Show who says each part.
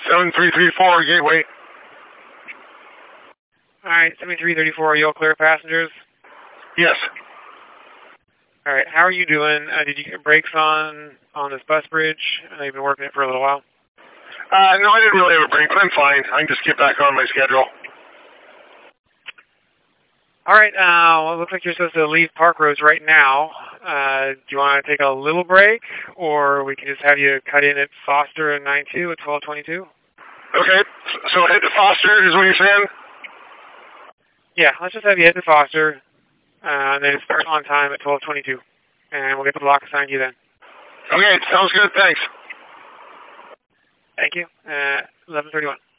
Speaker 1: 7334 Gateway.
Speaker 2: Alright, 7334, are you all clear passengers?
Speaker 1: Yes.
Speaker 2: Alright, how are you doing? Did you get brakes on this bus bridge? I know you've been working it for a little while.
Speaker 1: No, I didn't really have a break, but I'm fine. I can just get back on my schedule.
Speaker 2: Alright, well, it looks like you're supposed to leave Park Roads right now. Do you want to take a little break, or we can just have you cut in at Foster and 92 at 1222?
Speaker 1: Okay, so head to Foster is what you're saying?
Speaker 2: Yeah, let's just have you head to Foster, and then start on time at 1222. And we'll get the block assigned to you then.
Speaker 1: Okay, sounds good, thanks.
Speaker 2: Thank you. 1131.